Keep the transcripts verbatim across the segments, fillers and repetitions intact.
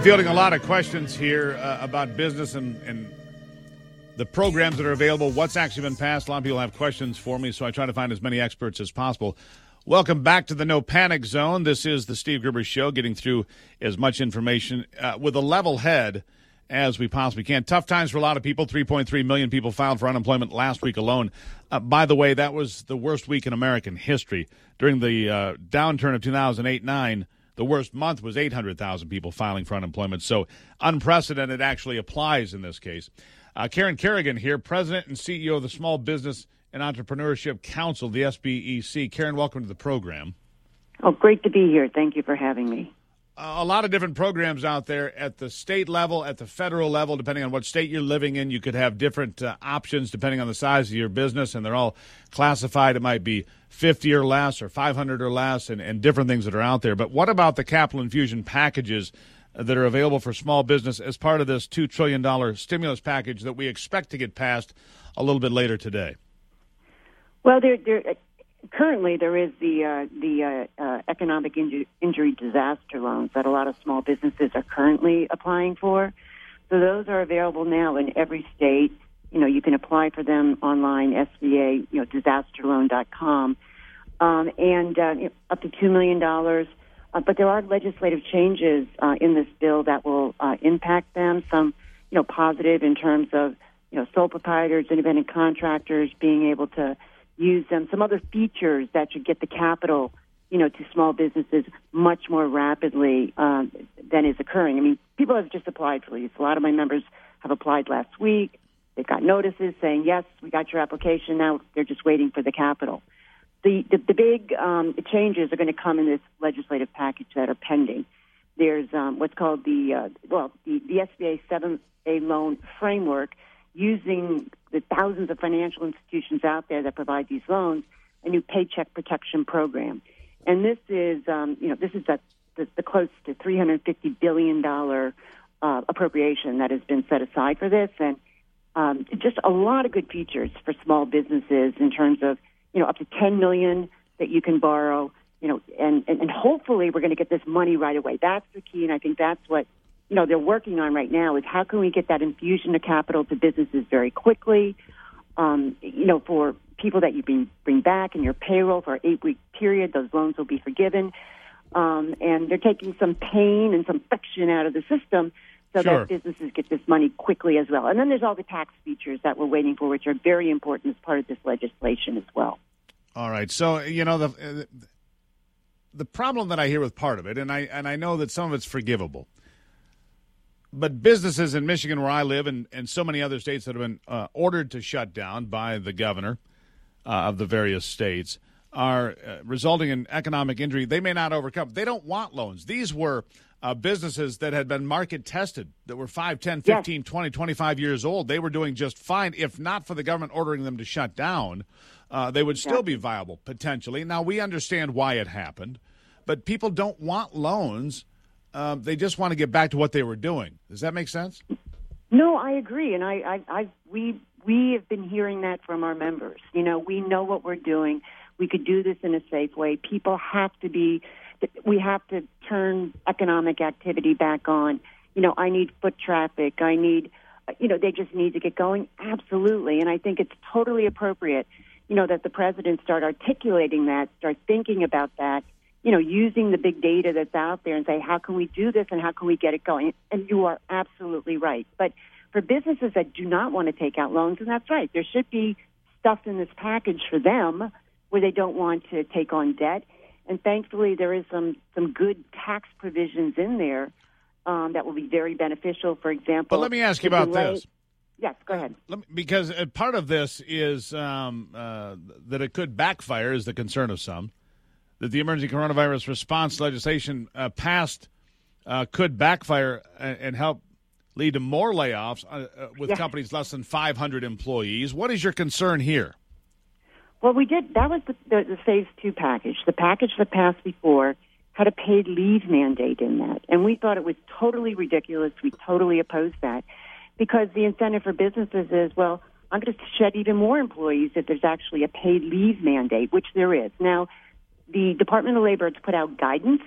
Fielding a lot of questions here uh, about business and, and the programs that are available, what's actually been passed. A lot of people have questions for me, so I try to find as many experts as possible. Welcome back to the No Panic Zone. This is the Steve Gerber Show, getting through as much information uh, with a level head as we possibly can. Tough times for a lot of people. three point three million people filed for unemployment last week alone. Uh, by the way, that was the worst week in American history. During the uh, downturn of two thousand eight nine, the worst month was eight hundred thousand people filing for unemployment. So unprecedented actually applies in this case. Uh, Karen Kerrigan here, President and C E O of the Small Business and Entrepreneurship Council, the S B E C. Karen, welcome to the program. Oh, great to be here. Thank you for having me. Uh, a lot of different programs out there at the state level, at the federal level, depending on what state you're living in. You could have different uh, options depending on the size of your business, and they're all classified. It might be fifty or less or five hundred or less and, and different things that are out there. But what about the capital infusion packages that are available for small business as part of this two trillion dollars stimulus package that we expect to get passed a little bit later today? Well, there, there, currently there is the uh, the uh, uh, economic inju- injury disaster loans that a lot of small businesses are currently applying for. So those are available now in every state. You know, you can apply for them online, S B A, you know, disaster loan dot com, um, and uh, you know, up to two million dollars. Uh, but there are legislative changes uh, in this bill that will uh, impact them. Some, you know, positive in terms of, you know, sole proprietors, independent contractors being able to use them. Some other features that should get the capital, you know, to small businesses much more rapidly um, than is occurring. I mean, people have just applied for these. A lot of my members have applied last week. They've got notices saying, yes, we got your application. Now they're just waiting for the capital. The, the, the big um, changes are going to come in this legislative package that are pending. There's um, what's called the, uh, well, the, the S B A seven A loan framework, using the thousands of financial institutions out there that provide these loans, a new paycheck protection program. And this is, um, you know, this is a, the, the close to three hundred fifty billion dollars uh, appropriation that has been set aside for this. And um, just a lot of good features for small businesses in terms of, you know, up to ten million dollars that you can borrow, you know, and, and, and hopefully we're going to get this money right away. That's the key, and I think that's what, you know, they're working on right now, is how can we get that infusion of capital to businesses very quickly, um, you know, for people that you bring, bring back in your payroll for an eight-week period. Those loans will be forgiven. Um, and they're taking some pain and some friction out of the system so Sure. that businesses get this money quickly as well. And then there's all the tax features that we're waiting for, which are very important as part of this legislation as well. All right. So, you know, the the problem that I hear with part of it, and I and I know that some of it's forgivable, but businesses in Michigan, where I live, and, and so many other states that have been uh, ordered to shut down by the governor uh, of the various states, are uh, resulting in economic injury they may not overcome. They don't want loans. These were uh, businesses that had been market tested, that were five, ten, fifteen, yes. twenty, twenty-five years old. They were doing just fine. If not for the government ordering them to shut down, uh, they would still yeah. be viable, potentially. Now, we understand why it happened, but people don't want loans. Um, they just want to get back to what they were doing. Does that make sense? No, I agree, and I, I, I, we, we have been hearing that from our members. You know, we know what we're doing. We could do this in a safe way. People have to be. We have to turn economic activity back on. You know, I need foot traffic. I need. You know, they just need to get going. Absolutely, and I think it's totally appropriate. You know, that the president start articulating that, start thinking about that. You know, using the big data that's out there and say, how can we do this and how can we get it going? And you are absolutely right. But for businesses that do not want to take out loans, and that's right, there should be stuff in this package for them where they don't want to take on debt. And thankfully, there is some, some good tax provisions in there um, that will be very beneficial. For example, but let me ask you about delay- this. Yes, go ahead. Let me, because part of this is um, uh, that it could backfire, is the concern of some. That the emergency coronavirus response legislation uh, passed uh, could backfire and, and help lead to more layoffs uh, uh, with yes. companies less than five hundred employees. What is your concern here? Well, we did. That was the, the, the phase two package. The package that passed before had a paid leave mandate in that, and we thought it was totally ridiculous. We totally opposed that because the incentive for businesses is, well, I'm going to shed even more employees if there's actually a paid leave mandate, which there is. Now, the Department of Labor has put out guidance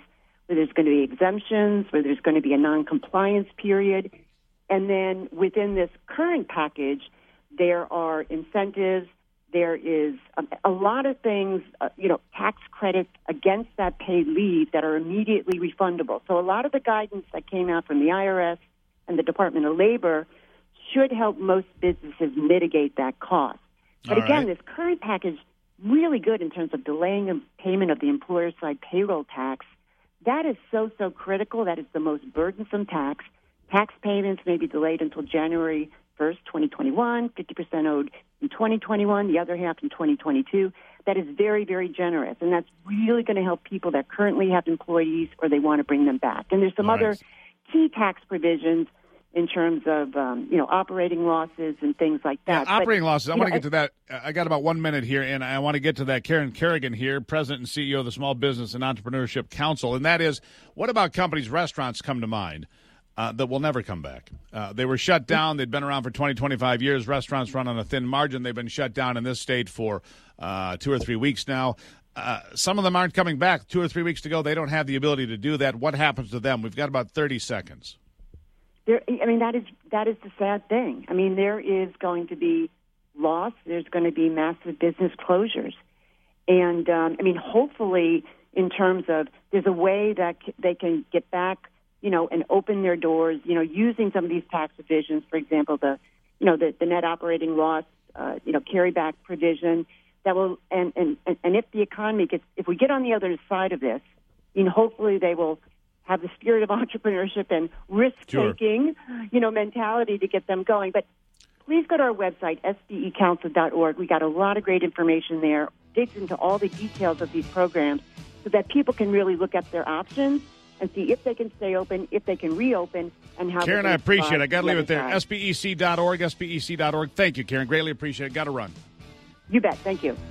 where there's going to be exemptions, where there's going to be a non-compliance period. And then within this current package, there are incentives. There is a, a lot of things, uh, you know, tax credits against that paid leave that are immediately refundable. So a lot of the guidance that came out from the I R S and the Department of Labor should help most businesses mitigate that cost. But All again, right. this current package really good in terms of delaying the payment of the employer side payroll tax. That is so, so critical. That is the most burdensome tax. Tax payments may be delayed until January first, twenty twenty-one, fifty percent owed in twenty twenty-one, the other half in twenty twenty-two. That is very, very generous, and that's really going to help people that currently have employees or they want to bring them back. And there's some All other right. key tax provisions in terms of, um, you know, operating losses and things like Yeah, that. But, operating losses. I you want to know, get to that. I got about one minute here, and I want to get to that. Karen Kerrigan here, President and C E O of the Small Business and Entrepreneurship Council, and that is, what about companies, restaurants come to mind, uh, that will never come back? Uh, they were shut down. They'd been around for twenty, twenty-five years. Restaurants run on a thin margin. They've been shut down in this state for uh, two or three weeks now. Uh, some of them aren't coming back. Two or three weeks to go. They don't have the ability to do that. What happens to them? We've got about thirty seconds. There, I mean, that is that is the sad thing. I mean, there is going to be loss. There's going to be massive business closures. And, um, I mean, hopefully in terms of there's a way that c- they can get back, you know, and open their doors, you know, using some of these tax provisions, for example, the, you know, the, the net operating loss, uh, you know, carryback provision that will, and, and, and if the economy gets, if we get on the other side of this, you know, hopefully they will have the spirit of entrepreneurship and risk-taking, sure. you know, mentality to get them going. But please go to our website, S B E council dot org. We got a lot of great information there, digs into all the details of these programs so that people can really look at their options and see if they can stay open, if they can reopen, and how Karen, they I can appreciate it. survive I got to the leave it other there. side. S B E C dot org, S B E C dot org. Thank you, Karen. Greatly appreciate it. Got to run. You bet. Thank you.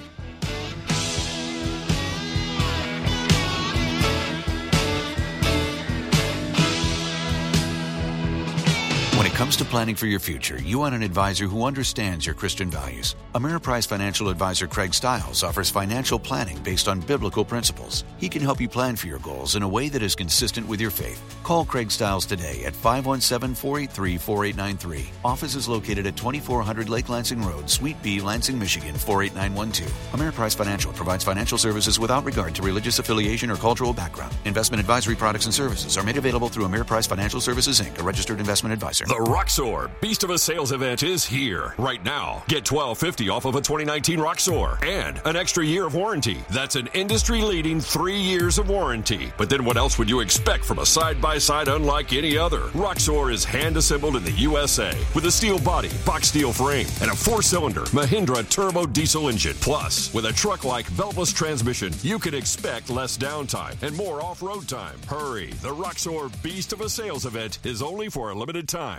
When it comes to planning for your future, you want an advisor who understands your Christian values. Ameriprise financial advisor Craig Stiles offers financial planning based on biblical principles. He can help you plan for your goals in a way that is consistent with your faith. Call Craig Stiles today at five one seven, four eight three, four eight nine three. Office is located at twenty-four hundred Lake Lansing Road, Suite B, Lansing, Michigan, four eight nine one two. Ameriprise Financial provides financial services without regard to religious affiliation or cultural background. Investment advisory products and services are made available through Ameriprise Financial Services, Incorporated, a registered investment advisor. The Roxor Beast of a Sales event is here right now. Get twelve fifty off of a twenty nineteen Roxor and an extra year of warranty. That's an industry-leading three years of warranty. But then what else would you expect from a side-by-side unlike any other? Roxor is hand-assembled in the U S A with a steel body, box steel frame, and a four-cylinder Mahindra turbo diesel engine. Plus, with a truck-like beltless transmission, you can expect less downtime and more off-road time. Hurry! The Roxor Beast of a Sales event is only for a limited time.